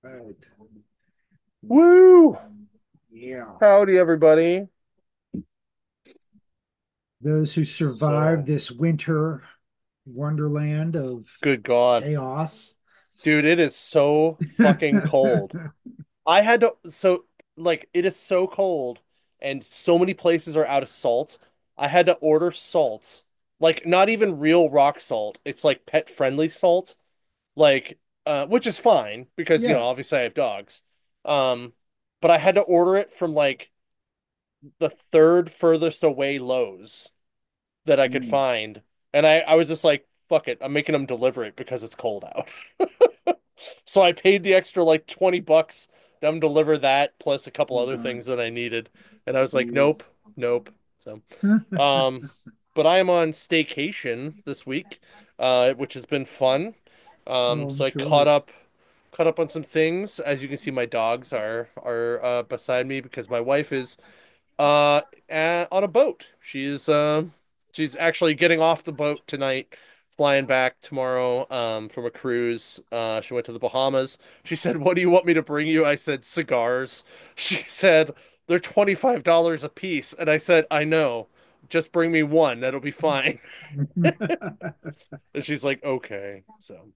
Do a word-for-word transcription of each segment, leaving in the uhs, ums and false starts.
Right. Woo! Yeah. Howdy, everybody. Those who survived So, this winter wonderland of good God. chaos. Dude, it is so fucking cold. I had to, so, like, it is so cold, and so many places are out of salt. I had to order salt. Like, not even real rock salt. It's like pet friendly salt. Like, uh, which is fine because, you know, Yeah. obviously I have dogs. Um, but I had to order it from like the third furthest away Lowe's that I could Mm. find. And I, I was just like, fuck it, I'm making them deliver it because it's cold out. So I paid the extra like twenty bucks to them deliver that plus a couple other things Nice. that I needed. And I was like, Jeez. nope, nope. So, um, but I am on staycation this week, uh, which has been fun. Um, Oh, I'm so I caught sure. up, caught up on some things. As you can see, my dogs are are uh, beside me because my wife is uh a- on a boat. She's um she's actually getting off the boat tonight, flying back tomorrow um from a cruise. Uh she went to the Bahamas. She said, "What do you want me to bring you?" I said, "Cigars." She said, "They're twenty-five dollars a piece." And I said, "I know. Just bring me one. That'll be fine." And she's like, "Okay." So,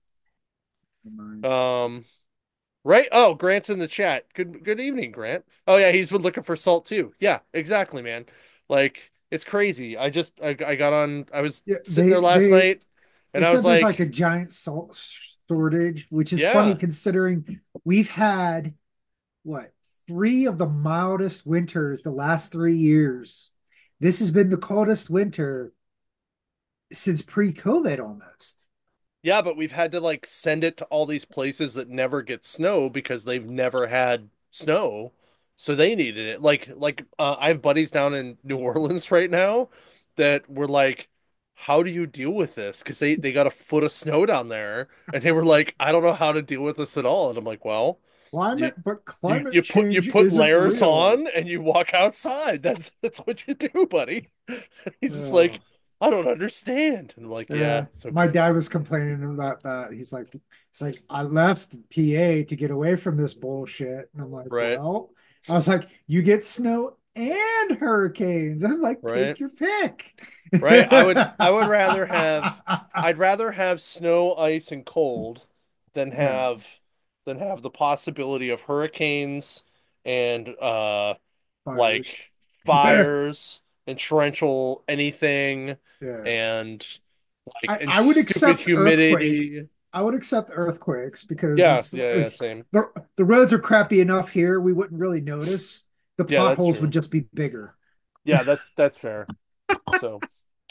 um right? Oh, Grant's in the chat. Good good evening, Grant. Oh yeah, he's been looking for salt too. Yeah, exactly, man. Like it's crazy. I just I, I got on I was Yeah, sitting there they last they night they and I was said there's like a like, giant salt shortage, which is funny yeah. considering we've had what three of the mildest winters the last three years. This has been the coldest winter since pre-COVID almost. Yeah, but we've had to like send it to all these places that never get snow because they've never had snow. So they needed it. Like like uh, I have buddies down in New Orleans right now that were like, "How do you deal with this?" Because they they got a foot of snow down there, and they were like, "I don't know how to deal with this at all." And I'm like, "Well, you Climate, but you climate you put you change put isn't layers real. on and you walk outside. That's that's what you do, buddy." And he's just Uh, like, "I don't understand." And I'm like, "Yeah, uh, it's my okay." dad was complaining about that. He's like, he's like, I left P A to get away from this bullshit. And I'm like, Right? well, I was like, you get snow and hurricanes. I'm like, take Right? your pick. Right? I would I would rather have I'd rather have snow, ice, and cold than Yeah, have than have the possibility of hurricanes and uh fires. like fires and torrential anything Yeah. and like I, and I would stupid accept earthquake. humidity. I would accept earthquakes because Yeah, it's yeah, yeah, like same. the the roads are crappy enough here we wouldn't really notice. The Yeah, that's potholes would true. just be bigger. Yeah, that's that's fair. So,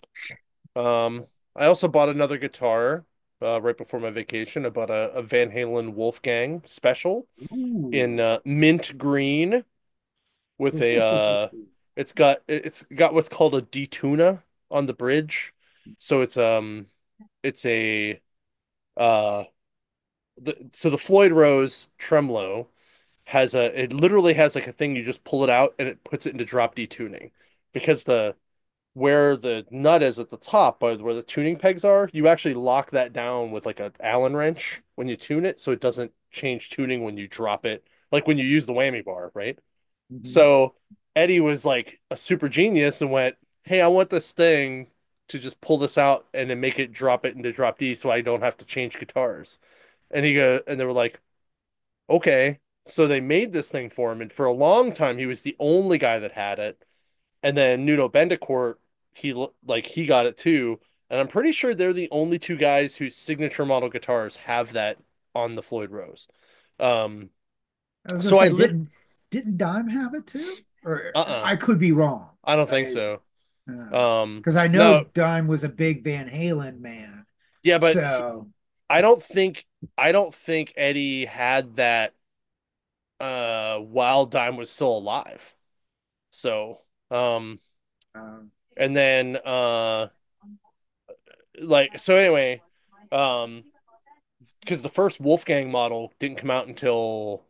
um I also bought another guitar uh right before my vacation. I bought a, a Van Halen Wolfgang special in Ooh. uh, mint green with a uh it's got it's got what's called a detuna on the bridge. So it's um it's a uh the, so the Floyd Rose tremolo has a it literally has like a thing you just pull it out and it puts it into drop D tuning because the where the nut is at the top, but where the tuning pegs are, you actually lock that down with like an Allen wrench when you tune it, so it doesn't change tuning when you drop it, like when you use the whammy bar, right? Mhm. So Eddie was like a super genius and went, "Hey, I want this thing to just pull this out and then make it drop it into drop D, so I don't have to change guitars." And he go, and they were like, "Okay." So they made this thing for him, and for a long time he was the only guy that had it. And then Nuno Bendecourt, he like he got it too, and I'm pretty sure they're the only two guys whose signature model guitars have that on the Floyd Rose. Um, I was gonna so I say, lit, didn't didn't Dime have it too? Or uh-uh, I could be wrong. I don't think I so. uh, Um, because I know no, Dime was a big Van Halen man. yeah, but he, So I don't think I don't think Eddie had that uh while Dime was still alive. So, um, um, and then uh, like so anyway, um. because the first Wolfgang model didn't come out until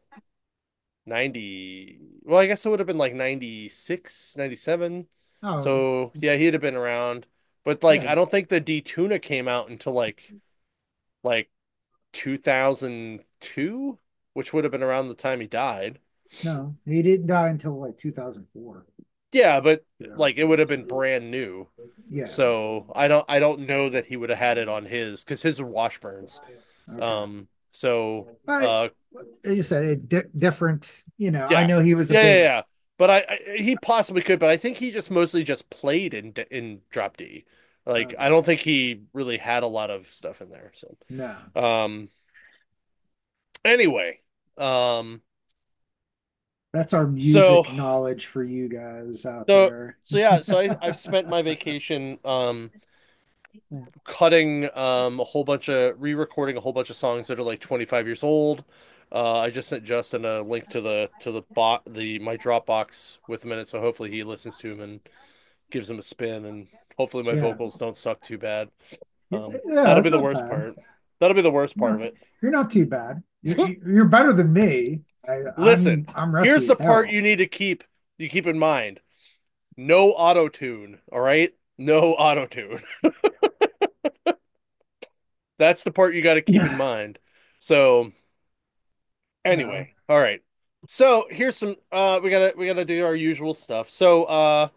ninety. Well, I guess it would have been like ninety six, ninety seven. oh So, yeah, he'd have been around. But like yeah, I don't think the D Tuna came out until like like two thousand two which would have been around the time he died. No, he didn't die until like two thousand four. Yeah, but Yeah. like it would have been brand new. Yeah. So I don't I don't know that he would have had it on his because his are Washburns. Okay. Um, so But uh, as you said, it di different. You know, I yeah, know he was a yeah, yeah, big. yeah. But I, I he possibly could, but I think he just mostly just played in in drop D. Like I Okay. don't think he really had a lot of stuff in there. So No, um, anyway, um, that's our so music knowledge for you guys out so there. so yeah, so I I've spent my vacation um cutting um a whole bunch of re-recording a whole bunch of songs that are like twenty-five years old. Uh, I just sent Justin a link to the to the bot the my Dropbox with a minute, so hopefully he listens to him and gives him a spin, and hopefully my Yeah. vocals don't suck too bad. Um, Yeah, that'll that's be the not worst bad. part. That'll be the worst part of No, it. you're not too bad. You're, you're better than me. I, Listen, I'm I'm here's rusty the as part hell. you need to keep you keep in mind. No auto tune, all right? No auto tune. That's the part you got to keep in mind. So Yeah. anyway, all right. So here's some uh we gotta we gotta do our usual stuff. So uh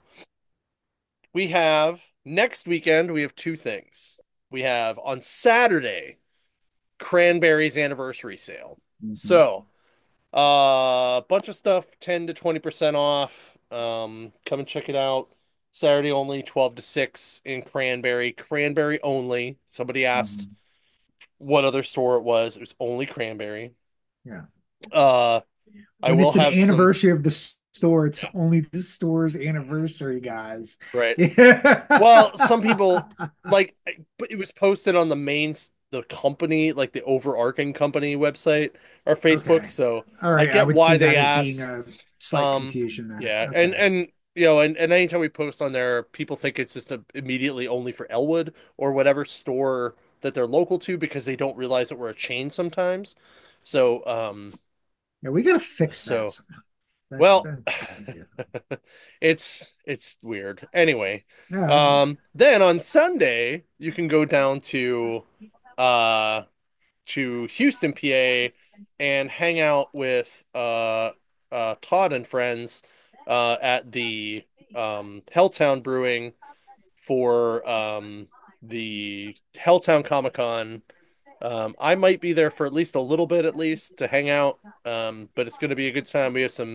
we have next weekend we have two things. We have on Saturday Cranberries anniversary sale. Mhm. So a uh, bunch of stuff ten to twenty percent off. Um come and check it out. Saturday only twelve to six in Cranberry. Cranberry only. Somebody asked Mhm. what other store it was. It was only Cranberry. Yeah. Uh I When will it's an have some anniversary of the store, it's only the store's anniversary, guys. right. Yeah. Well, some people like, but it was posted on the main, the company, like the overarching company website or Facebook. Okay. So All I right. I get would see why they that as being asked. a slight Um, confusion there. yeah, and Okay. and you know, and and anytime we post on there, people think it's just a, immediately only for Elwood or whatever store that they're local to because they don't realize that we're a chain sometimes. So, um, Yeah, we gotta fix that so somehow. That well, that's yeah. it's it's weird. Anyway, Yeah. um, then on Sunday you can go down to uh to Houston, P A, and hang out with uh uh Todd and friends uh at the um Helltown Brewing for um the Helltown Comic Con. Um, I might be there for at least a little bit, at least to hang out. Um, but it's going to be a good time. We have some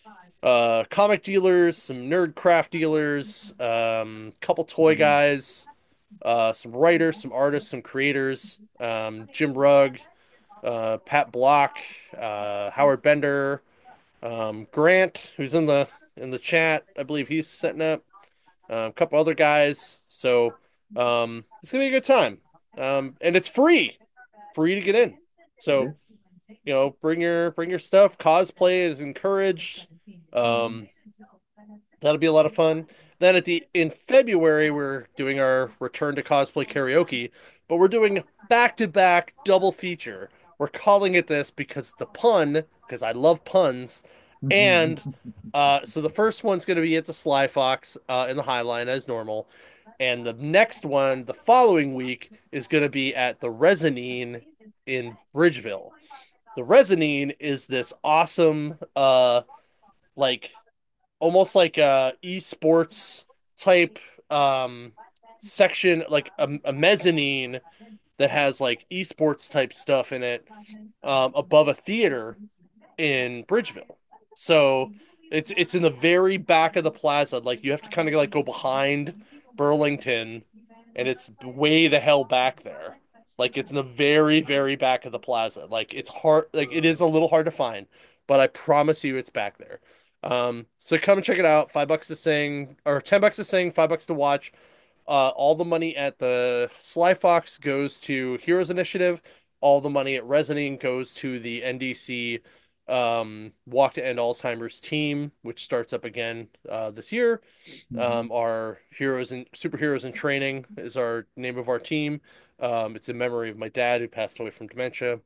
uh comic dealers, some nerd craft dealers, um couple toy Mhm. guys, uh some writers, some artists, some creators, um Jim Rugg, uh Pat Block, uh Howard Bender, um Grant, who's in the in the chat. I believe he's setting up, um, a couple other guys. So um it's gonna be a good time. Um and it's free free to get in. Yeah. So you know, bring your bring your stuff. Cosplay is encouraged. Mhm. Um, that'll be a lot of fun. Then at the in February we're doing our return to cosplay karaoke, but we're doing back to back double feature. We're calling it this because it's a pun, because I love puns. And uh, so the first one's going to be at the Sly Fox uh, in the High Line as normal, and the next one, the following week, is going to be at the Resinine in Bridgeville. The Resinine is this awesome, uh, like almost like a esports type um section, like a, a mezzanine that has like esports type stuff in it, um, above a theater in Bridgeville. So it's it's in the very back of the plaza. Like you have to kind of like go behind Burlington, and it's way the hell back there. Like it's in the very very back of the plaza. Like it's hard. Like it is a little hard to find, but I promise you it's back there. Um, so come and check it out. Five bucks to sing, or ten bucks to sing, five bucks to watch. Uh, all the money at the Sly Fox goes to Heroes Initiative. All the money at Resonine goes to the N D C um, Walk to End Alzheimer's team, which starts up again uh, this year. Mhm. Um, our Heroes and Superheroes in Training is our name of our team. Um, it's in memory of my dad who passed away from dementia,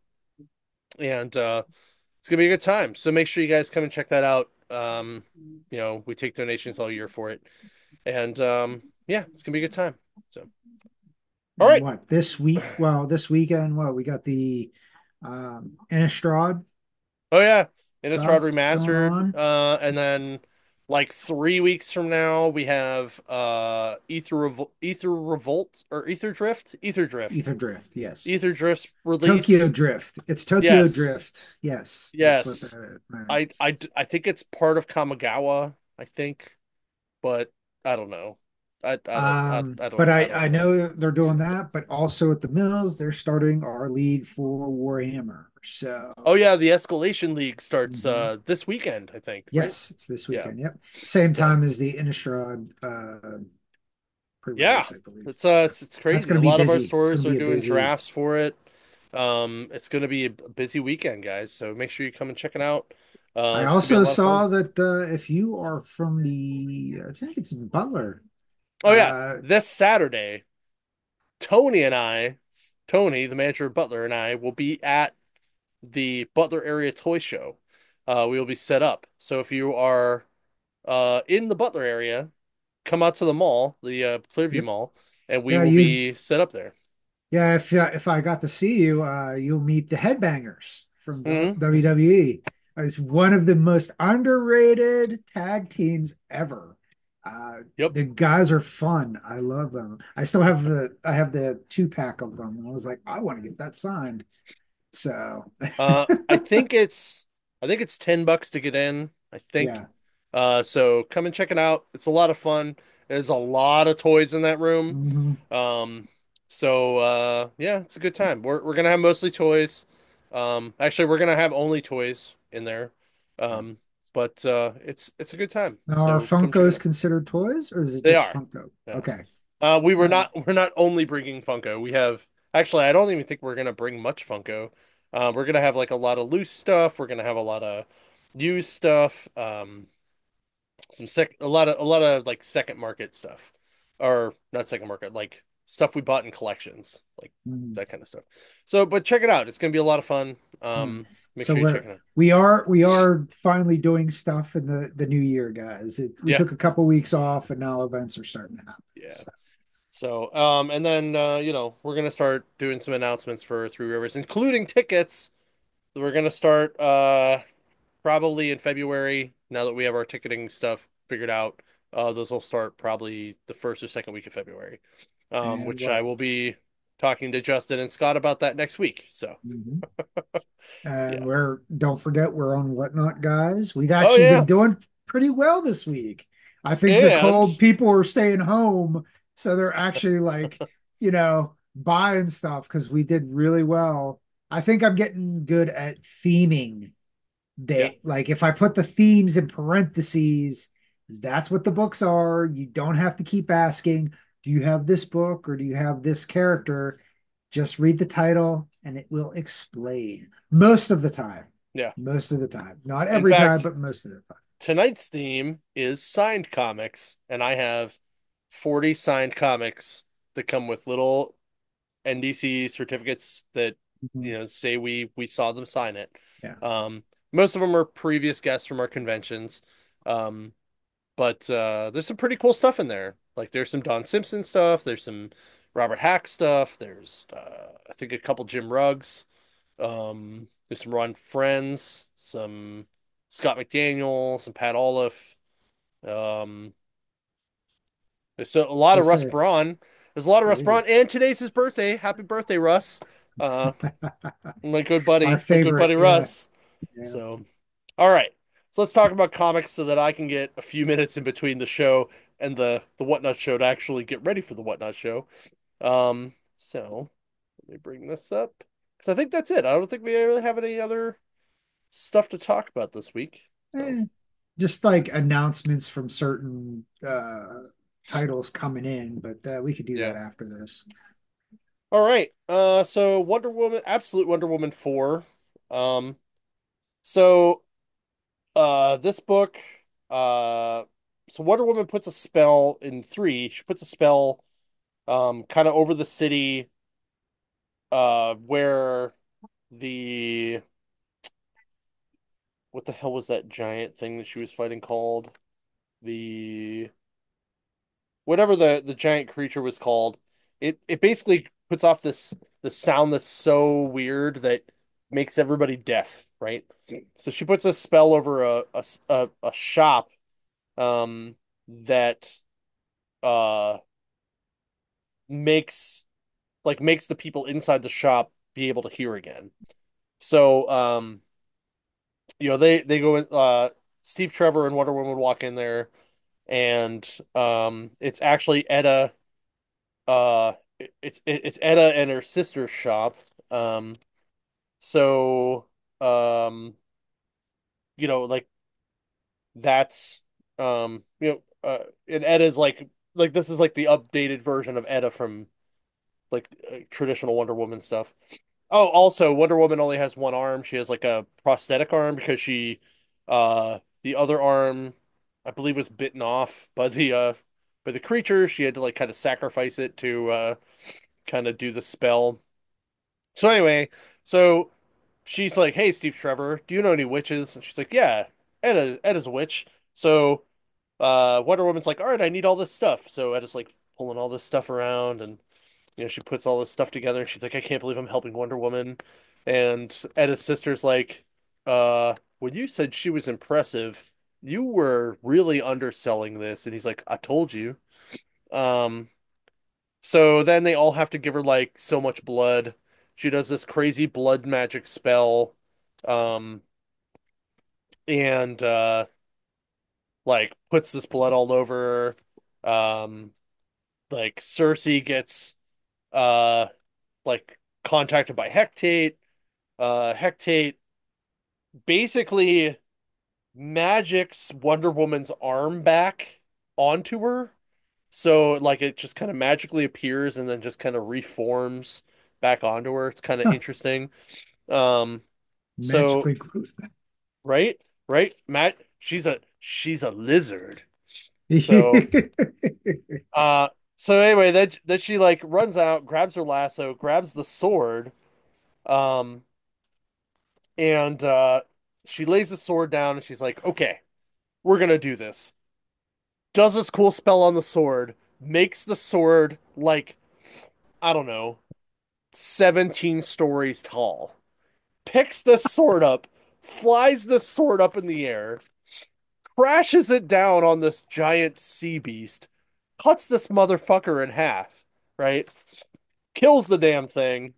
and uh, it's gonna be a good time. So make sure you guys come and check that out. Um, you know, we take donations all year for it, and um, yeah, it's gonna be a good time. So, all And right. what this week? Well, this weekend, what we got the um Innistrad. Oh yeah, Innistrad stuff going Remastered. on. Uh, and then like three weeks from now we have uh Ether Revol Ether Revolt or Ether Drift? Ether Drift. Ether Drift, yes. Ether Drift's Tokyo release. Drift. It's Tokyo Yes. Drift. Yes, that's what Yes. that meant. I I I think it's part of Kamigawa, I think, but I don't know. I I don't I, Um, I don't but I I don't I know. know they're doing that, but also at the mills, they're starting our league for Warhammer. Oh So, yeah, the Escalation League starts mhm. uh this weekend, I think, right? Yes, it's this Yeah. weekend. Yep, same So time as the Innistrad uh, yeah, pre-release, I believe. it's uh Yeah. it's it's That's crazy. going A to be lot of our busy. It's going stores to are be a doing busy. drafts for it. Um, it's going to be a busy weekend, guys. So make sure you come and check it out. Uh, I it's gonna be a also lot of fun. saw that uh, if you are from the, I think it's Butler. Oh yeah, Uh, this Saturday, Tony and I, Tony, the manager of Butler, and I will be at the Butler Area Toy Show. Uh, we will be set up. So if you are uh in the Butler area, come out to the mall, the uh, Clearview yep. Mall, and we Yeah, will you. be set up there. Yeah, if uh, if I got to see you, uh, you'll meet the Headbangers from the Hmm. W W E. It's one of the most underrated tag teams ever. Uh, Yep. the guys are fun. I love them. I still have the I have the two pack of them. I was like, I want to get that signed. So Uh, I think it's I think it's ten bucks to get in, I think. yeah. Uh, so come and check it out. It's a lot of fun. There's a lot of toys in that room. Hmm. Um, so uh, yeah, it's a good time. We're we're gonna have mostly toys. Um, actually, we're gonna have only toys in there. Um, but uh, it's it's a good time. Now, are So come check it Funkos out. considered toys, or is it They just are. Funko? Yeah. Okay. Uh, we were Uh, not we're not only bringing Funko. We have actually I don't even think we're gonna bring much Funko. Uh, we're gonna have like a lot of loose stuff. We're gonna have a lot of used stuff. Um, some sec a lot of a lot of like second market stuff, or not second market, like stuff we bought in collections, like mm, that kind of stuff. So, but check it out. It's gonna be a lot of fun. mm. Um, make So sure you check we're it out. we are we are finally doing stuff in the the new year, guys. It, we Yeah, took a couple weeks off, and now events are starting to happen. yeah. So, So, um, and then uh, you know, we're gonna start doing some announcements for Three Rivers, including tickets. We're gonna start uh probably in February, now that we have our ticketing stuff figured out. Uh, those will start probably the first or second week of February, um, and which I well, will be talking to Justin and Scott about that next week. So, mhm. And yeah. we're don't forget we're on Whatnot, guys. We've Oh actually been yeah, doing pretty well this week. I think the and cold people are staying home, so they're actually like, you know, buying stuff because we did really well. I think I'm getting good at theming. yeah, They like if I put the themes in parentheses, that's what the books are. You don't have to keep asking, do you have this book or do you have this character? Just read the title and it will explain most of the time. yeah. Most of the time. Not In every time, fact, but most of the time. tonight's theme is signed comics, and I have forty signed comics that come with little N D C certificates that Mhm. you know say we we saw them sign it. Yeah. Um, most of them are previous guests from our conventions, um, but uh, there's some pretty cool stuff in there. Like there's some Don Simpson stuff. There's some Robert Hack stuff. There's uh, I think a couple Jim Ruggs. Um, there's some Ron Friends, some Scott McDaniel, some Pat Olive. Um, there's a, a lot They of Russ say Braun. There's a lot of Russ ooh. Braun, and today's his birthday. Happy birthday, Russ. Uh, my good Our buddy, my good favorite. buddy Yeah. Russ. Yeah. So, all right. So let's talk about comics so that I can get a few minutes in between the show and the the Whatnot show to actually get ready for the Whatnot show. Um, so let me bring this up because I think that's it. I don't think we really have any other stuff to talk about this week. So, Eh, just like announcements from certain uh titles coming in, but uh, we could do yeah. that after this. All right. Uh, so Wonder Woman, Absolute Wonder Woman four. Um, so uh, this book, uh, so Wonder Woman puts a spell in three. She puts a spell, um, kind of over the city, uh, where the what the hell was that giant thing that she was fighting called? The whatever the the giant creature was called. It it basically puts off this the sound that's so weird that makes everybody deaf, right? So she puts a spell over a a, a, a shop um that uh makes like makes the people inside the shop be able to hear again. So um you know they they go in uh Steve Trevor and Wonder Woman would walk in there and um it's actually Etta uh it's it's Etta and her sister's shop. Um so um you know like that's um you know uh and Etta's like like this is like the updated version of Etta from like uh, traditional Wonder Woman stuff. Oh, also Wonder Woman only has one arm. She has like a prosthetic arm because she uh the other arm I believe was bitten off by the uh by the creature. She had to like kind of sacrifice it to uh kind of do the spell. So anyway, so she's like, "Hey, Steve Trevor, do you know any witches?" And she's like, "Yeah, Ed Ed a witch." So uh, Wonder Woman's like, "All right, I need all this stuff." So Ed is like pulling all this stuff around, and you know she puts all this stuff together, and she's like, "I can't believe I'm helping Wonder Woman." And Ed's sister's like, "Uh, when you said she was impressive, you were really underselling this." And he's like, "I told you." Um, so then they all have to give her like so much blood. She does this crazy blood magic spell. Um, and uh like puts this blood all over her. Um, like Cersei gets uh like contacted by Hecate. Uh, Hecate basically magics Wonder Woman's arm back onto her. So like it just kind of magically appears and then just kind of reforms back onto her. It's kind of Huh, interesting. Um, so magically grows back. right, right, Matt, she's a she's a lizard. So uh so anyway, that that she like runs out, grabs her lasso, grabs the sword, um, and uh she lays the sword down and she's like, "Okay, we're gonna do this." Does this cool spell on the sword, makes the sword like, I don't know, seventeen stories tall. Picks the sword up, flies the sword up in the air, crashes it down on this giant sea beast, cuts this motherfucker in half, right? Kills the damn thing.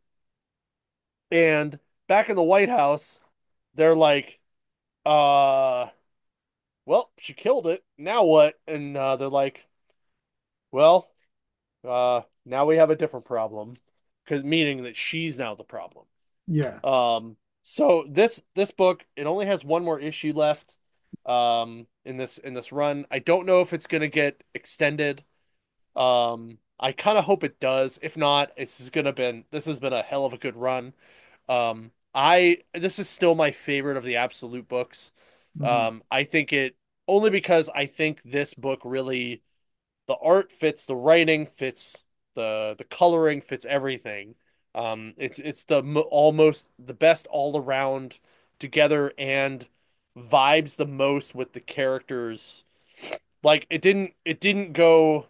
And back in the White House, they're like, uh, well, she killed it. Now what? And uh, they're like, well, uh, now we have a different problem. Because meaning that she's now the problem. Yeah. Um, so this this book, it only has one more issue left um in this in this run. I don't know if it's gonna get extended. Um, I kind of hope it does. If not, it's just gonna been this has been a hell of a good run. Um, I this is still my favorite of the Absolute books. Mhm. Um, I think it only because I think this book really the art fits, the writing fits, the the coloring fits everything. Um, it's it's the mo almost the best all around together and vibes the most with the characters. Like it didn't it didn't go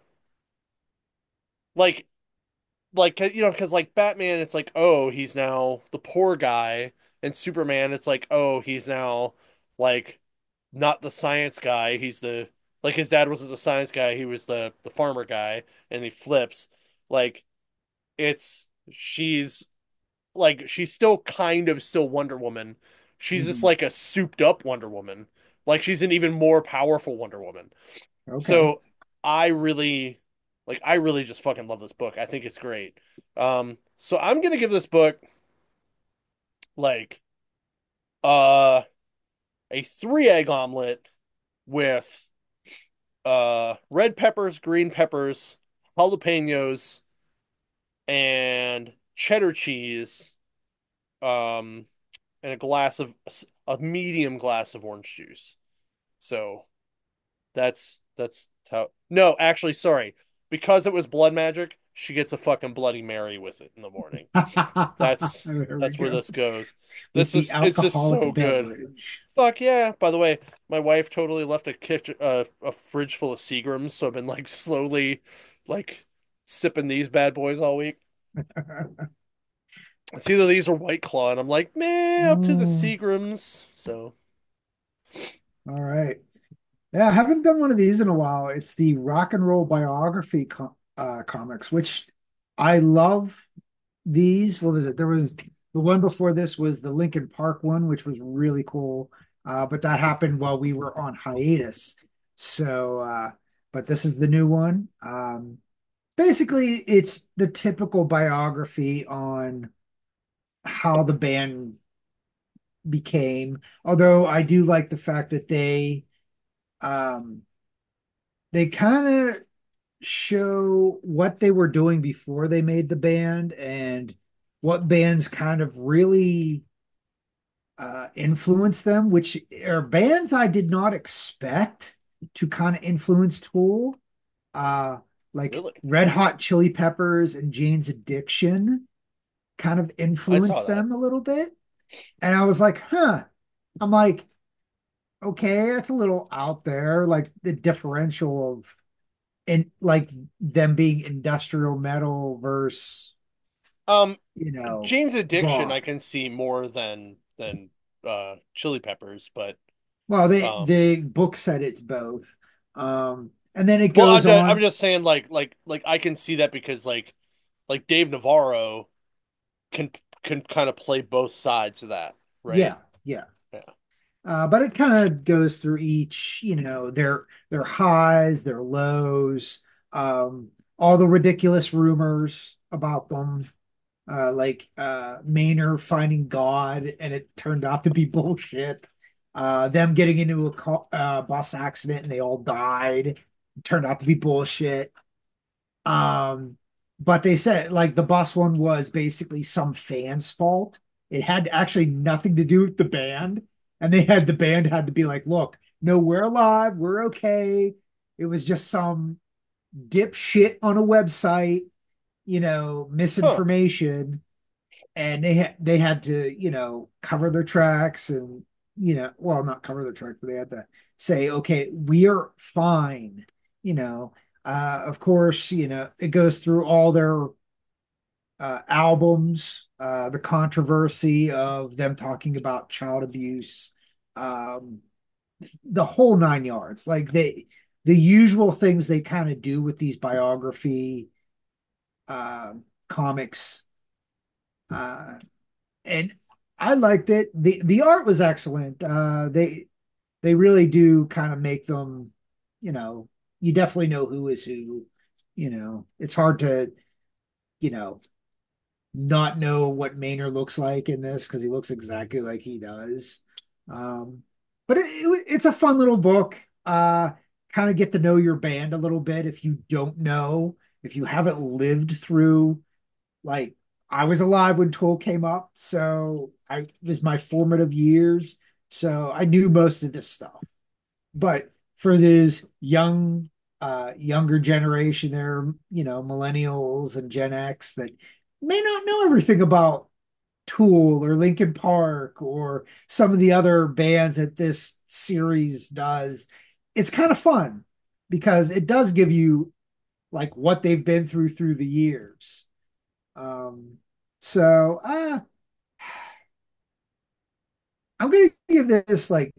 like like you know because like Batman it's like oh he's now the poor guy and Superman it's like oh he's now like not the science guy he's the like his dad wasn't the science guy he was the the farmer guy and he flips like it's she's like she's still kind of still Wonder Woman she's just Mhm. like a souped up Wonder Woman like she's an even more powerful Wonder Woman Okay. so I really like I really just fucking love this book. I think it's great. Um so I'm gonna give this book like uh a three egg omelet with uh red peppers, green peppers, jalapenos, and cheddar cheese, um and a glass of a medium glass of orange juice. So That's that's how. No, actually, sorry. Because it was blood magic, she gets a fucking Bloody Mary with it in the morning. That's There we that's where go. this goes. With This the is it's just alcoholic so good. beverage. Fuck yeah. By the way, my wife totally left a kitchen uh, a fridge full of Seagrams, so I've been like slowly like sipping these bad boys all week. It's either these or White Claw, and I'm like, meh, up to the Mm, Seagrams. So all right. Yeah, I haven't done one of these in a while. It's the rock and roll biography co uh, comics, which I love these. What was it? There was the one before this was the Linkin Park one, which was really cool. Uh, but that happened while we were on hiatus. So, uh, but this is the new one. Um, basically, it's the typical biography on how the band became. Although I do like the fact that they um, they kind of show what they were doing before they made the band and what bands kind of really uh, influenced them, which are bands I did not expect to kind of influence Tool. Uh, like really, Red Hot Chili Peppers and Jane's Addiction kind of I saw influenced that. them a little bit. And I was like, huh. I'm like, okay, that's a little out there. Like the differential of and like them being industrial metal versus, Um, you know, Jane's Addiction, I rock. can see more than than uh Chili Peppers, but Well, they um, the book said it's both. Um, and then it well, I'm goes just, I'm on. just saying, like, like, like I can see that because like, like Dave Navarro can can kind of play both sides of that, right? Yeah, yeah. Yeah. Uh, but it kind of goes through each, you know, their their highs, their lows, um, all the ridiculous rumors about them, uh, like uh, Maynard finding God, and it turned out to be bullshit. Uh, them getting into a co- uh, bus accident and they all died, it turned out to be bullshit. Um, but they said like the bus one was basically some fan's fault. It had actually nothing to do with the band. And they had the band had to be like, look, no, we're alive, we're okay. It was just some dipshit on a website, you know, Huh. misinformation. And they had they had to, you know, cover their tracks and, you know, well, not cover their track, but they had to say, okay, we are fine, you know. Uh, of course, you know, it goes through all their uh, albums, uh, the controversy of them talking about child abuse, um, the whole nine yards. Like they, the usual things they kind of do with these biography uh, comics. Uh, and I liked it. the The art was excellent. Uh, they they really do kind of make them, you know, you definitely know who is who. You know, it's hard to, you know, not know what Maynard looks like in this because he looks exactly like he does. Um, but it, it, it's a fun little book. Uh, kind of get to know your band a little bit if you don't know, if you haven't lived through, like, I was alive when Tool came up, so I it was my formative years. So I knew most of this stuff. But for this young, uh, younger generation, there, you know, millennials and Gen X that may not know everything about Tool or Linkin Park or some of the other bands that this series does. It's kind of fun because it does give you like what they've been through through the years. Um, so uh, I'm gonna give this like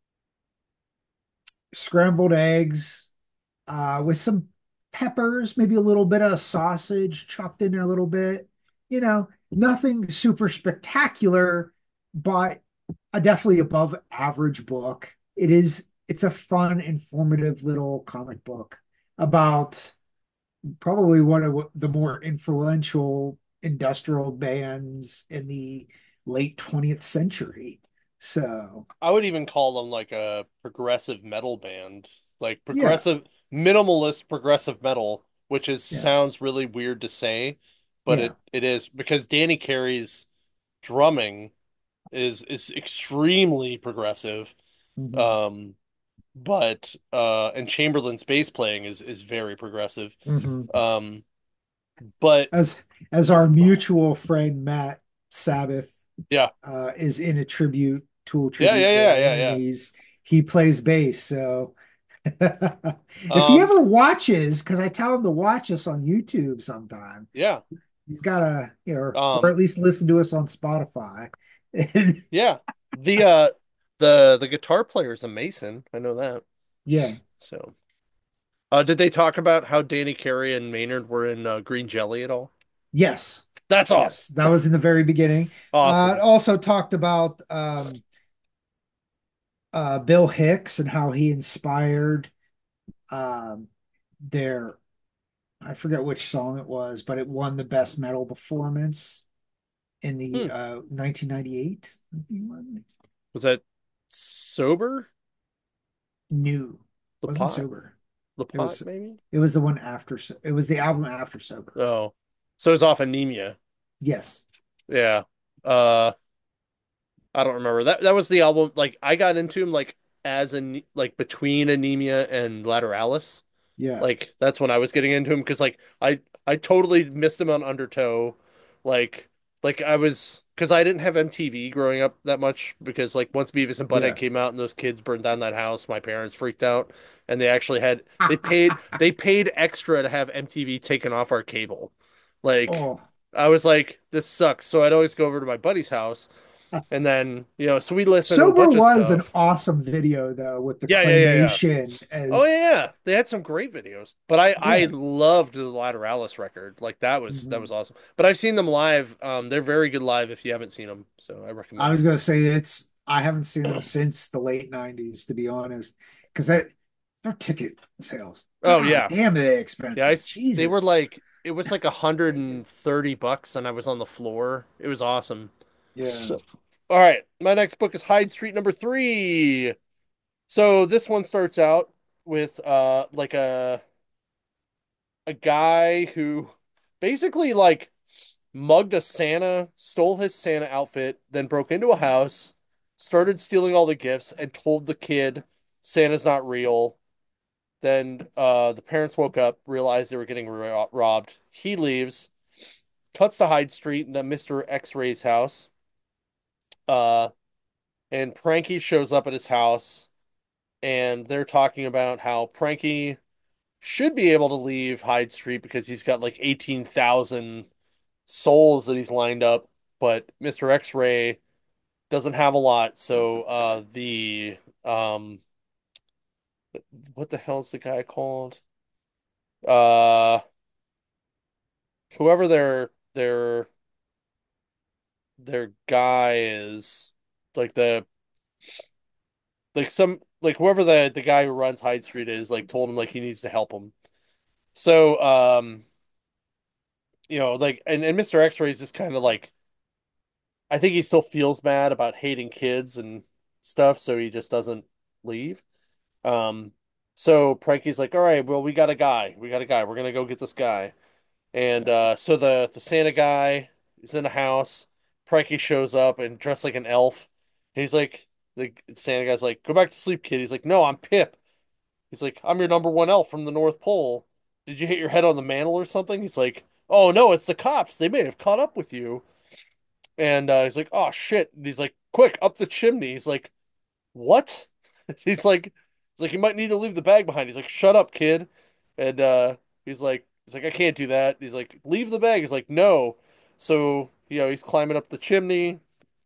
scrambled eggs uh, with some peppers, maybe a little bit of sausage chopped in there a little bit. You know, nothing super spectacular, but a definitely above average book. It is, it's a fun, informative little comic book about probably one of the more influential industrial bands in the late twentieth century. So, I would even call them like a progressive metal band, like yeah, progressive minimalist progressive metal, which is yeah, sounds really weird to say, but yeah. it it is because Danny Carey's drumming is is extremely progressive. Hmm. Um, but uh, and Chamberlain's bass playing is is very progressive. Hmm. Um, but As as our mutual friend Matt Sabbath yeah, uh, is in a tribute Tool yeah, yeah, tribute yeah, band, yeah, and yeah. he's he plays bass. So if he Um, ever watches, because I tell him to watch us on YouTube sometime, yeah. He's got to, you know, or Um, at least listen to us on Spotify. And yeah. The uh the the guitar player is a Mason. I know that. yeah, So, uh did they talk about how Danny Carey and Maynard were in uh, Green Jelly at all? yes, That's awesome. yes, that was in the very beginning. Uh, Awesome. also talked about um, uh, Bill Hicks and how he inspired um, their, I forget which song it was, but it won the best metal performance in the Hmm. uh, nineteen ninety-eight. Was that Sober? New, The wasn't Pot? sober. The It Pot, was maybe? it was the one after. So- It was the album after sober. Oh. So it's off Anemia. Yes. Yeah. Uh I don't remember. That that was the album like I got into him like as an like between Anemia and Lateralis. Yeah. Like that's when I was getting into him because like I I totally missed him on Undertow. Like like I was because I didn't have M T V growing up that much because like once Beavis and Butthead Yeah. came out and those kids burned down that house, my parents freaked out and they actually had they paid they paid extra to have M T V taken off our cable. Like Oh, I was like, this sucks. So I'd always go over to my buddy's house and then, you know, so we listened to a sober bunch of was an stuff. awesome video though, with the Yeah, yeah, yeah, yeah. claymation Oh as yeah, yeah. They had some great videos. But I I yeah. loved the Lateralis record. Like that was that Mhm. was awesome. But I've seen them live. Um, they're very good live if you haven't seen them. So I I recommend was them. gonna say it's I haven't seen them since the late nineties, to be honest, because that their ticket sales, Oh god yeah. damn, are they Yeah, I, expensive. s- they were Jesus. like it was like a hundred and thirty bucks and I was on the floor. It was awesome. Yeah. All right. My next book is Hyde Street number three. So this one starts out with uh like a a guy who basically like mugged a Santa, stole his Santa outfit, then broke into a house, started stealing all the gifts, and told the kid Santa's not real. Then uh, the parents woke up, realized they were getting ro- robbed. He leaves, cuts to Hyde Street in mister X-Ray's house. Uh, and Pranky shows up at his house, and they're talking about how Pranky should be able to leave Hyde Street because he's got like eighteen thousand souls that he's lined up, but mister X-Ray doesn't have a lot. So uh the um what the hell's the guy called? Uh whoever their their their guy is like the like some like whoever the the guy who runs Hyde Street is like told him like he needs to help him. So um you know like and, and mister X-Ray is just kind of like I think he still feels bad about hating kids and stuff, so he just doesn't leave. Um, so Pranky's like, all right, well, we got a guy. We got a guy. We're gonna go get this guy. And uh, so the the Santa guy is in a house. Pranky shows up and dressed like an elf. And he's like, the Santa guy's like, go back to sleep, kid. He's like, no, I'm Pip. He's like, I'm your number one elf from the North Pole. Did you hit your head on the mantle or something? He's like, oh no, it's the cops. They may have caught up with you. And uh, he's like, oh shit. And he's like, quick, up the chimney. He's like, what? He's like, he's like, you might need to leave the bag behind. He's like, shut up, kid. And uh, he's like, he's like, I can't do that. He's like, leave the bag. He's like, no. So, you know, he's climbing up the chimney.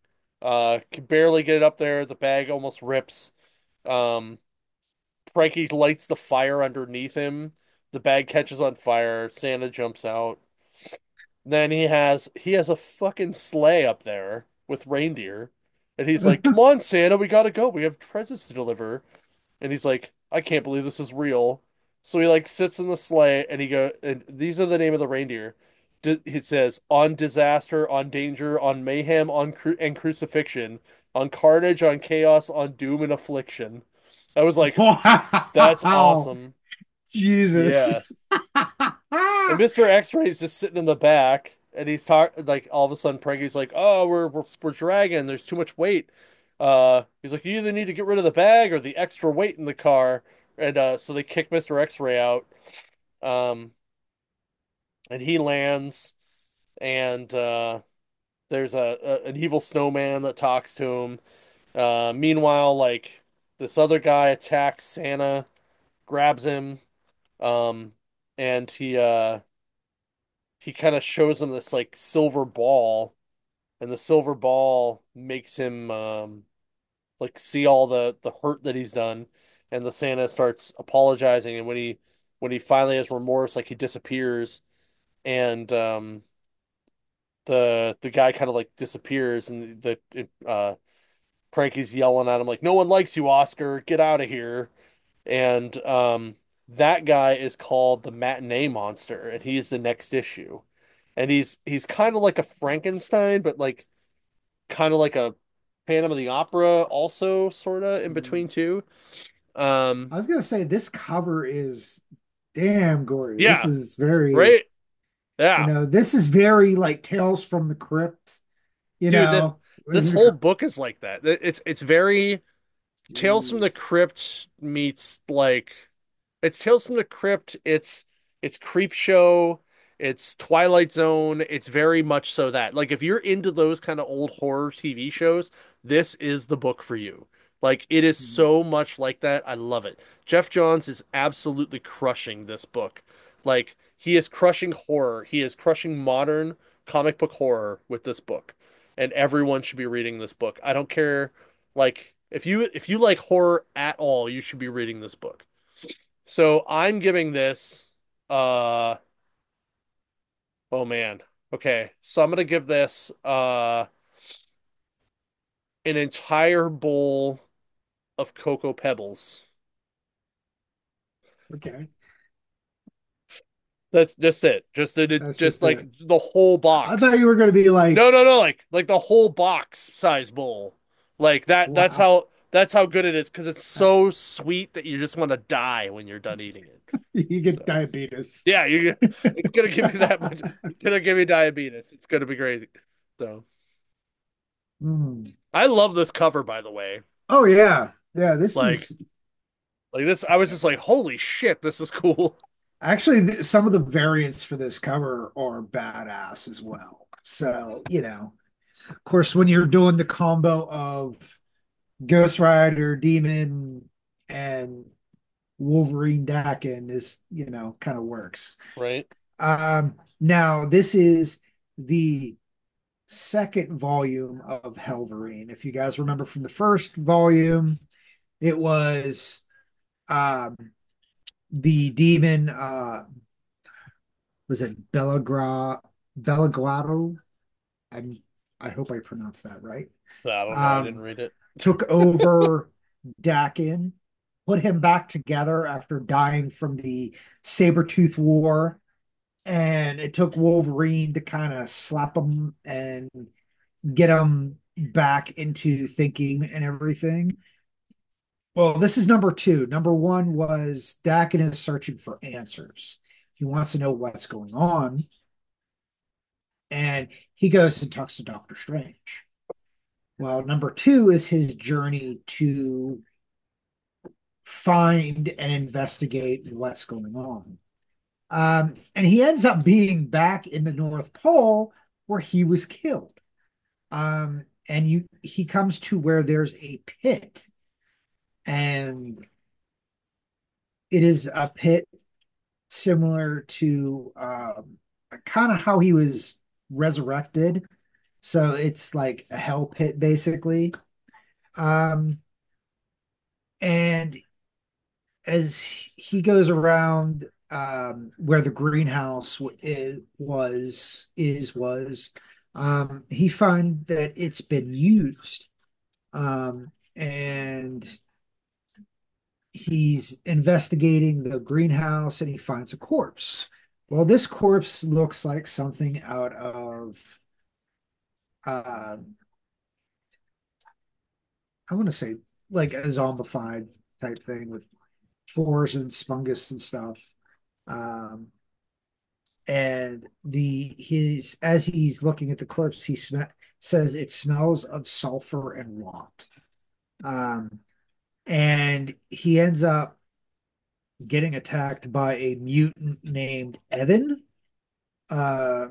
Uh, can barely get it up there. The bag almost rips. Um, Frankie lights the fire underneath him. The bag catches on fire. Santa jumps out. Then he has he has a fucking sleigh up there with reindeer. And he's like, "Come on, Santa, we gotta go. We have presents to deliver." And he's like, I can't believe this is real. So he like sits in the sleigh and he go and these are the name of the reindeer. D It says on disaster, on danger, on mayhem, on cru and crucifixion, on carnage, on chaos, on doom and affliction. I was like, that's Wow. awesome. Jesus. Yeah. And mister X-Ray's just sitting in the back and he's talking like all of a sudden Pranky's like, "Oh, we're we're we're dragging. There's too much weight." Uh he's like, "You either need to get rid of the bag or the extra weight in the car." And uh so they kick mister X-Ray out. Um and he lands and uh there's a, a an evil snowman that talks to him. Uh meanwhile, like this other guy attacks Santa, grabs him, um and he uh he kind of shows him this like silver ball, and the silver ball makes him um like see all the the hurt that he's done, and the Santa starts apologizing, and when he when he finally has remorse, like he disappears, and um the the guy kind of like disappears, and the uh Cranky's yelling at him like, "No one likes you, Oscar. Get out of here." And um that guy is called the Matinee Monster, and he's the next issue. And he's he's kind of like a Frankenstein, but like kind of like a Phantom of the Opera also sort of in between two. Um I was gonna say this cover is damn gory. This yeah, is very, right? you Yeah. know, this is very like Tales from the Crypt, you Dude, this know. this whole book is like that. It's it's very Tales from the Jeez. Crypt meets like it's Tales from the Crypt, it's it's Creep Show, it's Twilight Zone, it's very much so that. Like if you're into those kind of old horror T V shows, this is the book for you. Like it is so much like that. I love it. Jeff Johns is absolutely crushing this book. Like he is crushing horror. He is crushing modern comic book horror with this book. And everyone should be reading this book. I don't care like if you if you like horror at all, you should be reading this book. So I'm giving this uh oh man. Okay. So I'm gonna give this uh an entire bowl of Cocoa Pebbles. Okay, That's just it. Just the that's just just like it. the whole I thought you box. were gonna be like, No, no, no, like like the whole box size bowl. Like that that's wow, how that's how good it is because it's so sweet that you just want to die when you're done eating it. you get So diabetes. yeah, you it's gonna give me that much. It's gonna give me diabetes. It's gonna be crazy. So Hmm. I love this cover, by the way. Oh yeah, yeah. This Like, is like this, I was just like, holy shit, this is cool. actually th some of the variants for this cover are badass as well. So, you know, of course, when you're doing the combo of Ghost Rider, Demon, and Wolverine Daken is, you know, kind of works. Right? Um, now this is the second volume of Helverine. If you guys remember from the first volume, it was um the demon uh was it Bellagra Bellagrado? I'm I hope I pronounced that right. I don't know. I didn't Um read it. took over Dakin, put him back together after dying from the Sabretooth War. And it took Wolverine to kind of slap him and get him back into thinking and everything. Well, this is number two. Number one was Dakin is searching for answers. He wants to know what's going on. And he goes and talks to Doctor Strange. Well, number two is his journey to find and investigate what's going on. Um, and he ends up being back in the North Pole where he was killed. Um, and you he comes to where there's a pit, and it is a pit similar to um, kind of how he was resurrected. So it's like a hell pit basically. Um, and as he goes around um, where the greenhouse is, was is was um, he find that it's been used, um, and he's investigating the greenhouse and he finds a corpse. Well, this corpse looks like something out of uh, I want to say like a zombified type thing with fluorescence, fungus, and stuff. Um, and the his as he's looking at the corpse, he sm says it smells of sulfur and rot. Um, and he ends up getting attacked by a mutant named Evan. Uh,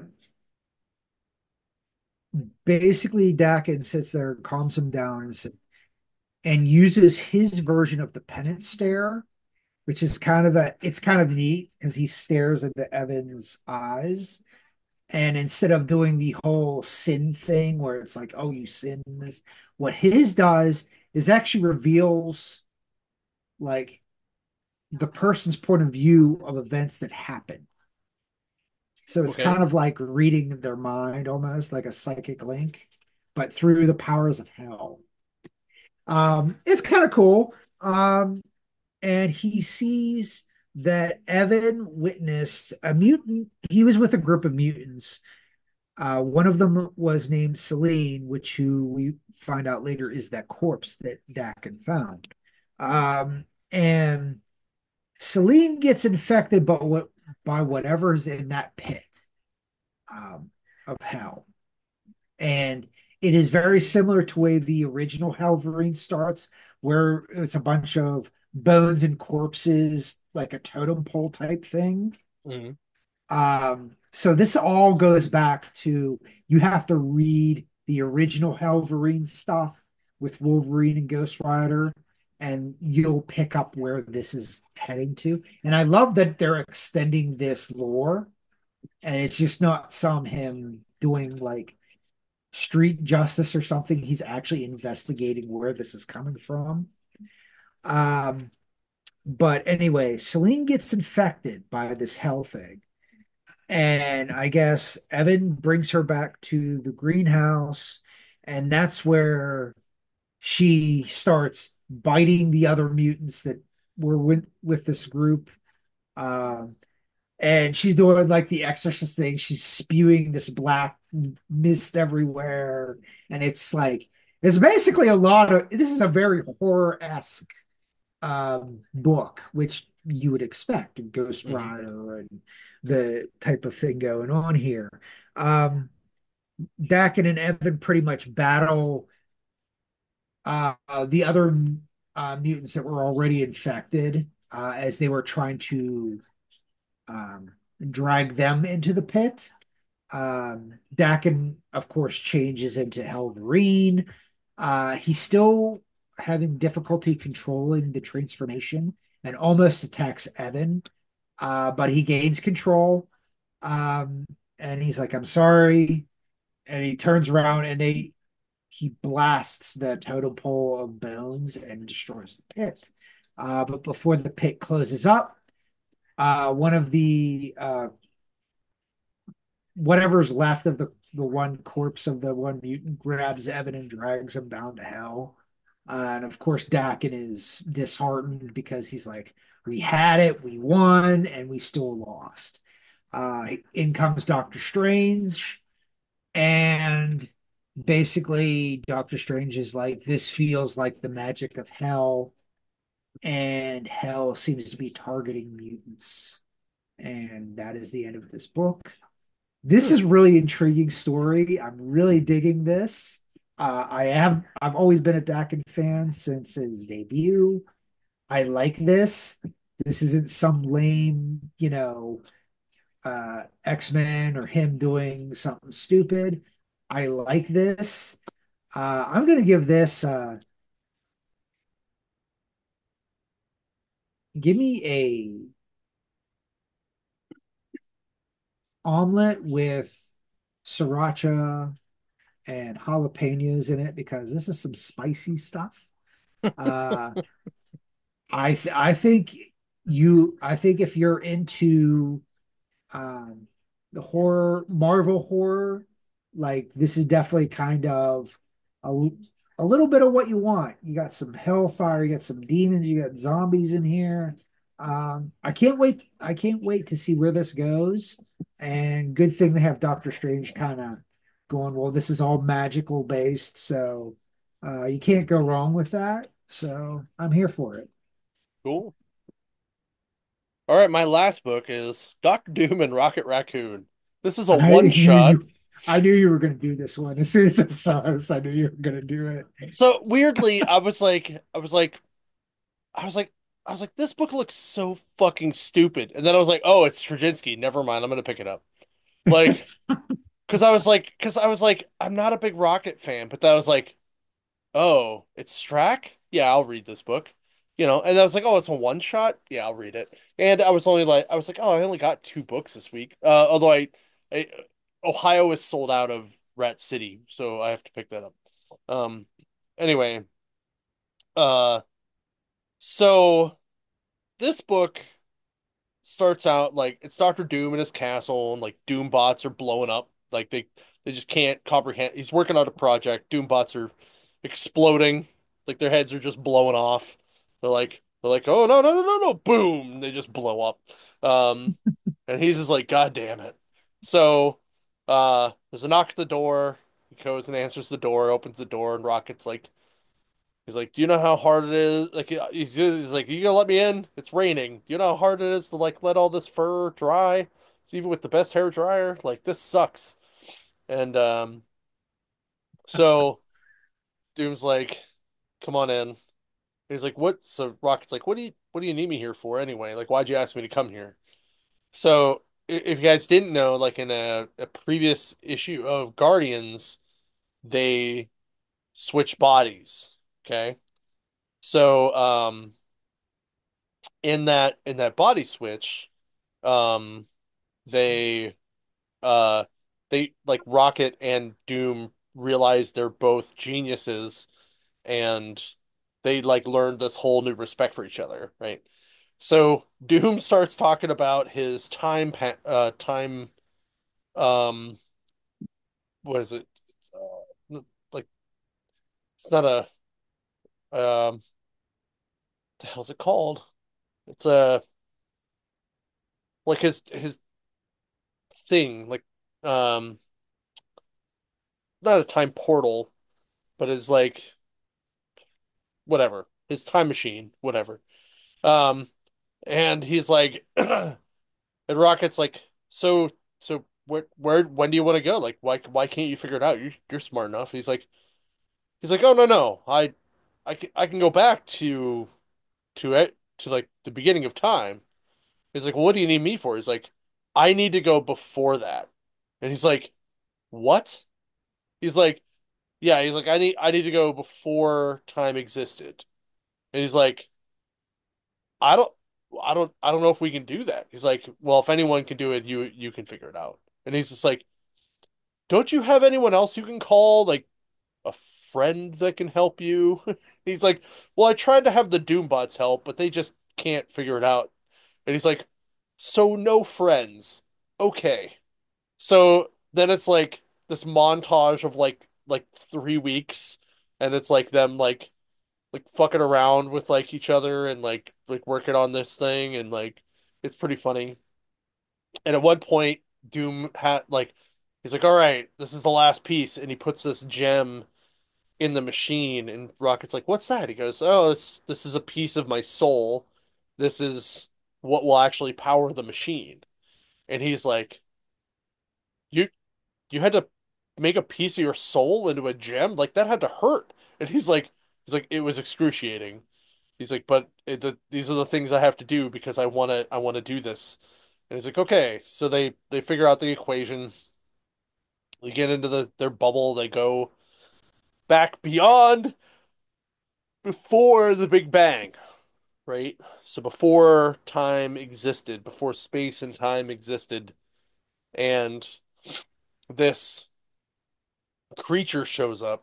basically, Dakin sits there and calms him down and, and uses his version of the penance stare, which is kind of a it's kind of neat because he stares into Evan's eyes And instead of doing the whole sin thing where it's like, oh, you sin this, what his does is actually reveals like the person's point of view of events that happen. So it's Okay. kind of like reading their mind, almost like a psychic link, but through the powers of hell. Um, it's kind of cool. Um, and he sees that Evan witnessed a mutant. He was with a group of mutants. Uh, one of them was named Celine, which who we find out later is that corpse that Dakin found. Um, and Celine gets infected by what by whatever's in that pit um, of hell. And it is very similar to the way the original Halverine starts, where it's a bunch of bones and corpses, like a totem pole type thing. Hmm. Um, so this all goes back to you have to read the original Halverine stuff with Wolverine and Ghost Rider, and you'll pick up where this is heading to. And I love that they're extending this lore, and it's just not some him doing like street justice or something. He's actually investigating where this is coming from. Um, but anyway, Celine gets infected by this hell thing. And I guess Evan brings her back to the greenhouse. And that's where she starts biting the other mutants that were with, with this group. Um, and she's doing like the exorcist thing. She's spewing this black mist everywhere, and it's like it's basically a lot of this is a very horror-esque um, book, which you would expect, Ghost Hmm. Rider and the type of thing going on here. Um, Dakin and Evan pretty much battle uh, the other uh, mutants that were already infected uh, as they were trying to um, drag them into the pit. Um, Dakin, of course, changes into Helverine. Uh, he's still having difficulty controlling the transformation and almost attacks Evan, uh, but he gains control. Um, and he's like, "I'm sorry," and he turns around and they he blasts the totem pole of bones and destroys the pit. Uh, but before the pit closes up, uh, one of the uh, whatever's left of the the one corpse of the one mutant grabs Evan and drags him down to hell. Uh, and of course, Dakin is disheartened because he's like, "We had it, we won, and we still lost." Uh, in comes Doctor Strange, and basically, Doctor Strange is like, "This feels like the magic of hell, and hell seems to be targeting mutants." And that is the end of this book. This Hmm. is really intriguing story. I'm really digging this. Uh, I have I've always been a Dakin fan since his debut. I like this. This isn't some lame, you know, uh, X-Men or him doing something stupid. I like this. Uh, I'm gonna give this uh, give me a omelet with sriracha and jalapenos in it because this is some spicy stuff. Uh, I th I think you I think if you're into um the horror Marvel horror, like this is definitely kind of a, a little bit of what you want. You got some hellfire, you got some demons, you got zombies in here. Um, I can't wait. I can't wait to see where this goes. And good thing they have Doctor Strange kind of going, well, this is all magical based, so uh, you can't go wrong with that. So I'm here for it. Cool. All right, my last book is Doctor Doom and Rocket Raccoon. This is a I one knew shot. you. I knew you were going to do this one. As soon as I saw this, I knew you were going to do it. So weirdly, I was like, I was like, I was like, I was like, this book looks so fucking stupid. And then I was like, oh, it's Straczynski. Never mind, I'm gonna pick it up. Like, because I was like, because I was like, I'm not a big Rocket fan, but then I was like, oh, it's Strack? Yeah, I'll read this book. You know, and I was like, oh, it's a one shot? Yeah, I'll read it. And I was only like, I was like, oh, I only got two books this week. Uh, although I, I Ohio is sold out of Rat City, so I have to pick that up. Um, anyway, uh, so this book starts out like it's Doctor Doom in his castle, and like Doom bots are blowing up. Like they they just can't comprehend. He's working on a project. Doom bots are exploding. Like their heads are just blowing off. They're like they're like, oh no no no no no, boom! And they just blow up. Um, and he's just like, God damn it. So, uh, there's a knock at the door. He goes and answers the door, opens the door, and Rocket's like, he's like, do you know how hard it is? Like, he's, he's like, you gonna let me in? It's raining. Do you know how hard it is to like let all this fur dry? So even with the best hair dryer, like this sucks. And um, so Doom's like, come on in. He's like, what? So Rocket's like, what do you, what do you need me here for anyway? Like, why'd you ask me to come here? So if you guys didn't know, like in a, a previous issue of Guardians, they switch bodies. Okay. So um, in that in that body switch, um, they uh they like Rocket and Doom realize they're both geniuses, and they like learn this whole new respect for each other, right? So Doom starts talking about his time pa uh time um what is it? Uh, like it's not a um the hell's it called? It's a like his his thing, like um not a time portal, but it's like whatever, his time machine, whatever. Um and he's like and Rocket's like, so so where where when do you want to go? Like why why can't you figure it out? You you're smart enough. He's like he's like, "Oh no, no. I I can I can go back to to it to like the beginning of time." He's like, well, what do you need me for? He's like, I need to go before that. And he's like, what? He's like, yeah, he's like, I need I need to go before time existed. And he's like, I don't I don't I don't know if we can do that. He's like, well, if anyone can do it, you you can figure it out. And he's just like, don't you have anyone else you can call, like a friend that can help you? He's like, well, I tried to have the Doombots help, but they just can't figure it out. And he's like, so no friends. Okay. So then it's like this montage of like like three weeks, and it's like them like like fucking around with like each other and like like working on this thing, and like it's pretty funny. And at one point, Doom had like he's like, "All right, this is the last piece," and he puts this gem in the machine, and Rocket's like, "What's that?" He goes, "Oh, this this is a piece of my soul. This is what will actually power the machine." And he's like, "You you had to make a piece of your soul into a gem? Like that had to hurt." And he's like, he's like, it was excruciating. He's like, but it, the, these are the things I have to do because I want to, I want to do this. And he's like, okay. So they they figure out the equation. They get into the their bubble. They go back beyond before the Big Bang, right? So before time existed, before space and time existed, and this creature shows up,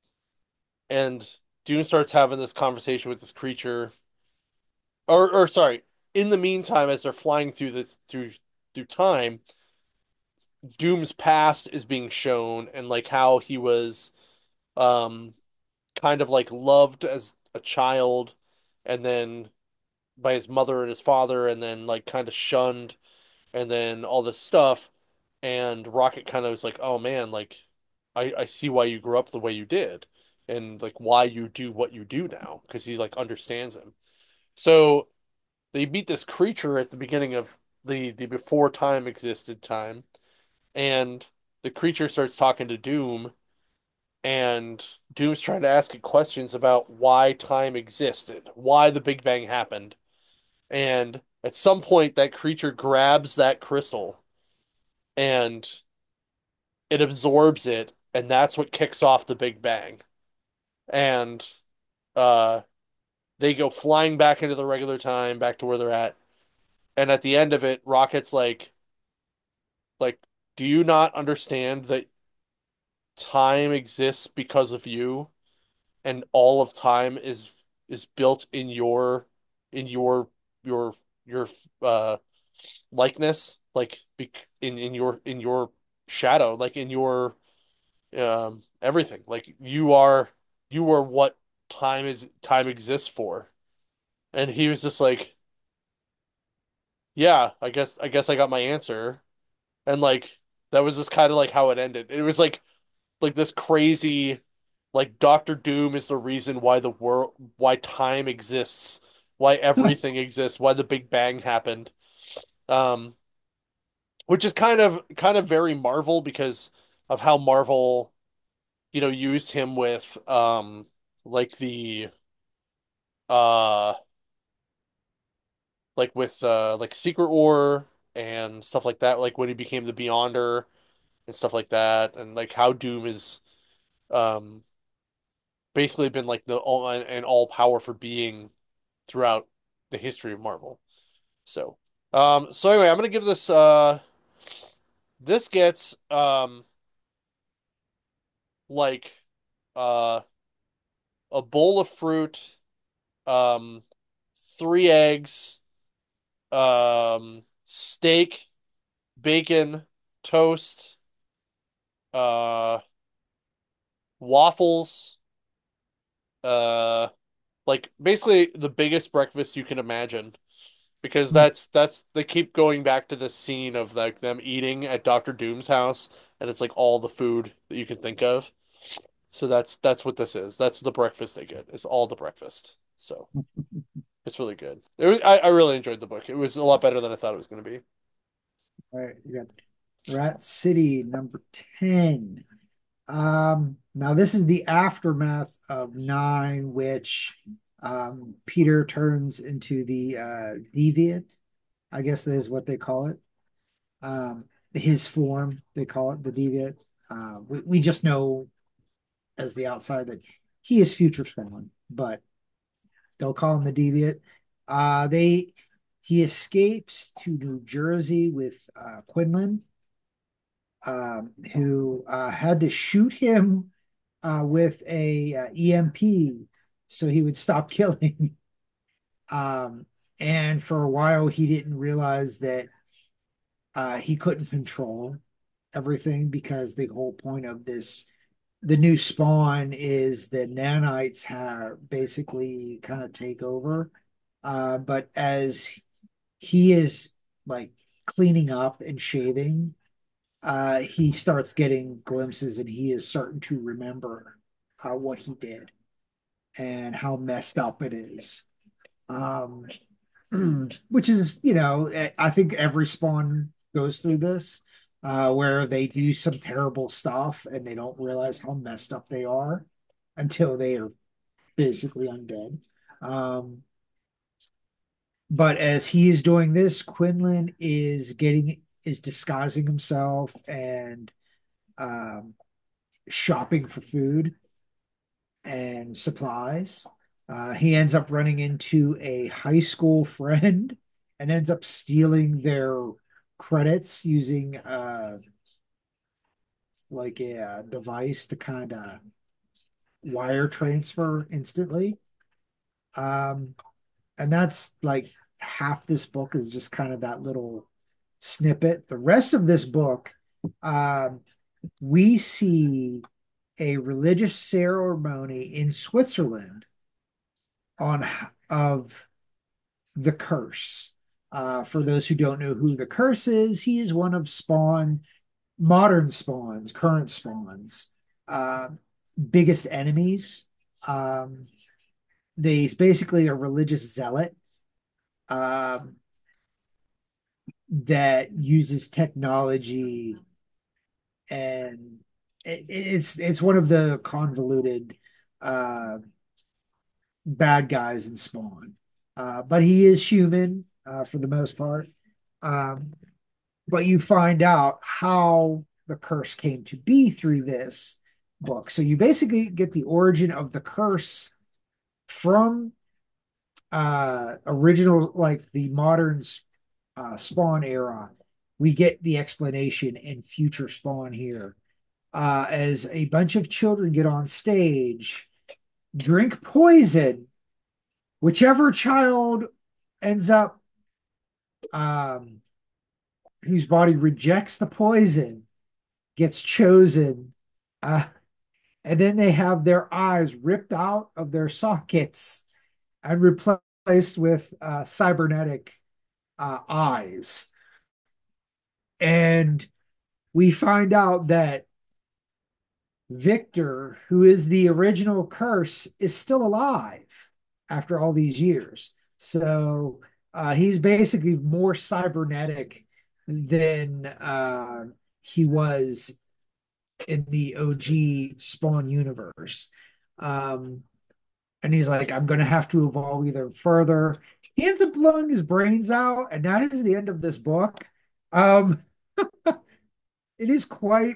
and Dune starts having this conversation with this creature, or or sorry, in the meantime, as they're flying through this through through time, Doom's past is being shown, and like how he was um kind of like loved as a child, and then by his mother and his father, and then like kind of shunned, and then all this stuff. And Rocket kind of was like, oh man, like I I see why you grew up the way you did, and like why you do what you do now, because he like understands him. So they meet this creature at the beginning of the the before time existed time, and the creature starts talking to Doom, and Doom's trying to ask it questions about why time existed, why the Big Bang happened. And at some point that creature grabs that crystal, and it absorbs it, and that's what kicks off the Big Bang. And uh they go flying back into the regular time, back to where they're at. And at the end of it, Rocket's like like Do you not understand that time exists because of you, and all of time is is built in your in your your your uh likeness, like bec in in your in your shadow, like in your um everything. Like you are you are what time is time exists for. And he was just like, yeah, I guess I guess I got my answer. And like that was just kind of like how it ended. It was like like this crazy, like Doctor Doom is the reason why the world why time exists, why everything exists, why the Big Bang happened. Um, which is kind of kind of very Marvel because of how Marvel, you know, used him with um like the uh like with uh like Secret War and stuff like that, like when he became the Beyonder and stuff like that, and like how Doom is um basically been like the all an all powerful being throughout the history of Marvel. So um so anyway, I'm gonna give this uh this gets um like uh a bowl of fruit, um three eggs, um steak, bacon, toast, uh waffles, uh like basically the biggest breakfast you can imagine because that's that's they keep going back to the scene of like them eating at Doctor Doom's house and it's like all the food that you can think of. So that's that's what this is. That's the breakfast they get. It's all the breakfast. So it's really good. It was, I, I really enjoyed the book. It was a lot better than I thought it was going to be. All right, we got Rat City number ten. Um, now this is the aftermath of nine, which um, Peter turns into the uh, deviant. I guess that is what they call it. Um, his form, they call it the deviant. Uh, we, we just know as the outside that he is future Spawn, but they'll call him the deviant. Uh, they he escapes to New Jersey with uh, Quinlan, um, who uh, had to shoot him uh, with a uh, E M P so he would stop killing. Um, and for a while, he didn't realize that uh, he couldn't control everything because the whole point of this, the new spawn, is that nanites have basically kind of take over. Uh, but as he is like cleaning up and shaving, uh, he starts getting glimpses and he is starting to remember uh, what he did and how messed up it is. Um, which is, you know, I think every spawn goes through this, uh, where they do some terrible stuff and they don't realize how messed up they are until they are basically undead. Um, but as he is doing this, Quinlan is getting is disguising himself and um, shopping for food and supplies. Uh, he ends up running into a high school friend and ends up stealing their credits using uh, like a, uh device to kind of wire transfer instantly. Um, and that's like half this book is just kind of that little snippet. The rest of this book, um, we see a religious ceremony in Switzerland on of the curse. Uh, for those who don't know who the curse is, he is one of Spawn, modern Spawn's, current Spawn's uh, biggest enemies. Um, they, he's basically a religious zealot um, that uses technology, and it, it's it's one of the convoluted uh, bad guys in Spawn. Uh, but he is human uh, for the most part. Um, but you find out how the curse came to be through this book. So you basically get the origin of the curse from uh, original, like the modern uh, Spawn era, we get the explanation in future Spawn here. Uh, as a bunch of children get on stage, drink poison, whichever child ends up um, whose body rejects the poison gets chosen. Uh, and then they have their eyes ripped out of their sockets and replaced with uh, cybernetic uh, eyes. And we find out that Victor, who is the original curse, is still alive after all these years. So uh, he's basically more cybernetic than uh, he was in the O G Spawn universe. Um, and he's like, I'm going to have to evolve either further. He ends up blowing his brains out, and that is the end of this book. Um, it is quite.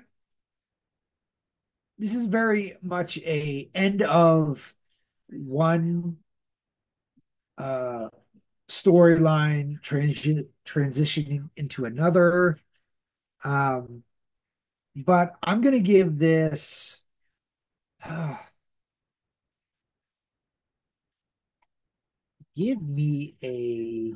This is very much a end of one uh, storyline transi- transitioning into another. Um, but I'm going to give this. Uh, give me a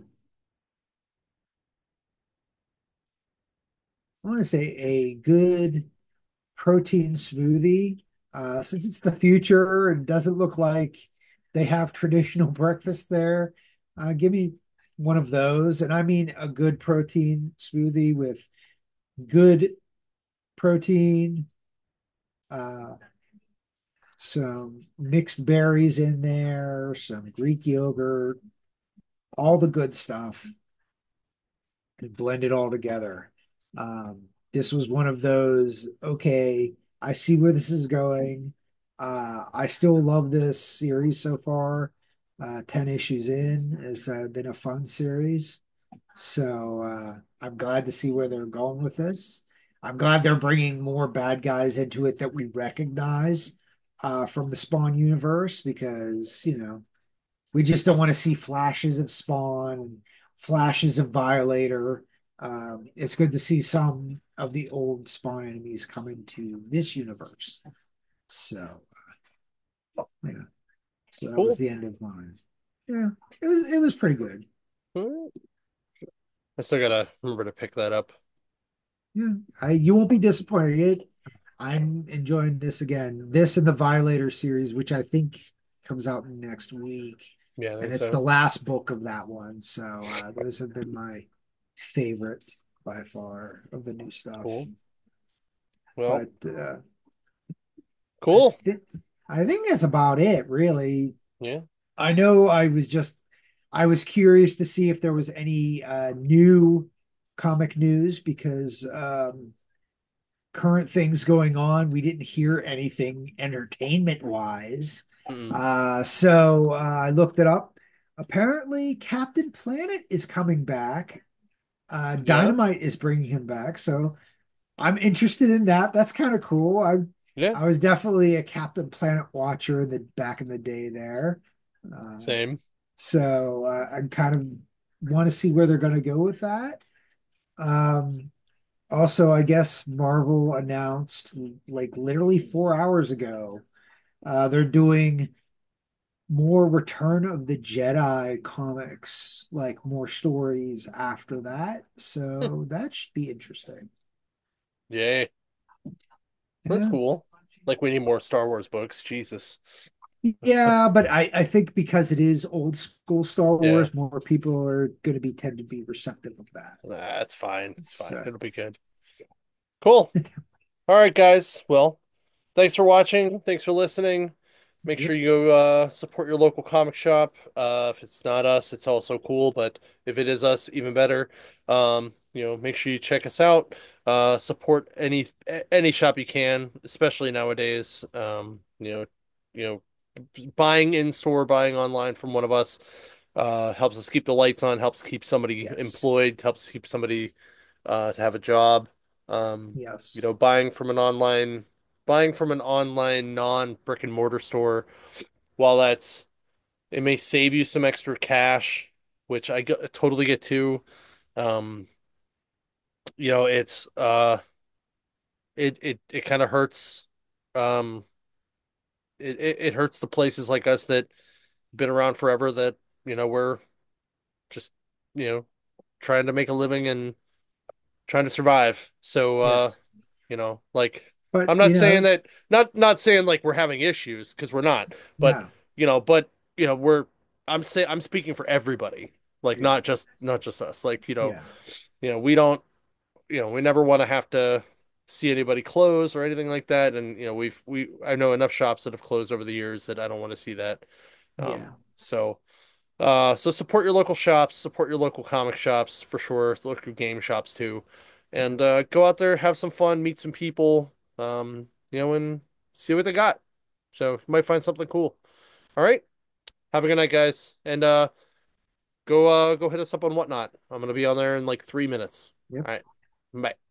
I want to say a good protein smoothie. Uh, since it's the future and doesn't look like they have traditional breakfast there, uh, give me one of those. And I mean a good protein smoothie with good protein, uh, some mixed berries in there, some Greek yogurt, all the good stuff, and blend it all together. Um, this was one of those, okay, I see where this is going. Uh, I still love this series so far. Uh, ten issues in. It's uh, been a fun series. So uh, I'm glad to see where they're going with this. I'm glad they're bringing more bad guys into it that we recognize uh, from the Spawn universe because, you know, we just don't want to see flashes of Spawn and flashes of Violator. Um, it's good to see some of the old Spawn enemies come into this universe. So yeah, so that was Cool. the end of mine. Yeah, it was it was pretty good. Hmm. I still gotta remember to pick that up. Yeah, I you won't be disappointed. I'm enjoying this again. This and the Violator series, which I think comes out next week, Yeah, I and think it's the so. last book of that one. So uh, those have been my favorite by far of the new stuff. Cool. Well, But uh, I cool. think I think that's about it, really. Yeah. I know I was just I was curious to see if there was any uh, new comic news because um, current things going on. We didn't hear anything entertainment wise. Mm-mm. Uh, so uh, I looked it up. Apparently, Captain Planet is coming back. Uh, Yeah. Dynamite is bringing him back. So I'm interested in that. That's kind of cool. I Yeah. I was definitely a Captain Planet watcher in the back in the day there. Uh, Same. so uh, I kind of want to see where they're going to go with that. Um, also, I guess Marvel announced like literally four hours ago, uh, they're doing more Return of the Jedi comics, like more stories after that. So that should be interesting. Yay. That's Yeah. cool. Like we need more Star Wars books. Jesus. Yeah, but I, I think because it is old school Star Yeah. Wars, more people are going to be tend to be receptive of that. That's fine. It's fine. So, It'll be good. Cool. All right, guys. Well, thanks for watching. Thanks for listening. Make sure yep. you uh, support your local comic shop. Uh, if it's not us, it's also cool, but if it is us, even better. Um, you know, make sure you check us out. Uh, support any any shop you can, especially nowadays. Um, you know, you know, buying in store, buying online from one of us uh, helps us keep the lights on, helps keep somebody Yes. employed, helps keep somebody uh, to have a job. Um, you Yes. know, buying from an online buying from an online non brick and mortar store, while that's it may save you some extra cash, which I go, totally get too. Um, you know, it's uh it it it kind of hurts um it, it it hurts the places like us that been around forever that, you know, we're just, you know, trying to make a living and trying to survive. So uh, Yes. you know, like But I'm you not saying know, that not not saying like we're having issues because we're not, but no. you know, but you know, we're I'm say I'm speaking for everybody. Like Yeah. not just not just us. Like, you know, Yeah. you know, we don't, you know, we never want to have to see anybody close or anything like that. And, you know, we've we I know enough shops that have closed over the years that I don't want to see that. Um, Yeah. so uh, so support your local shops, support your local comic shops for sure, local game shops too, Yeah. and uh, go out there, have some fun, meet some people, um, you know, and see what they got. So you might find something cool. All right, have a good night, guys, and uh, go uh, go hit us up on Whatnot. I'm gonna be on there in like three minutes. Yep. All right, bye.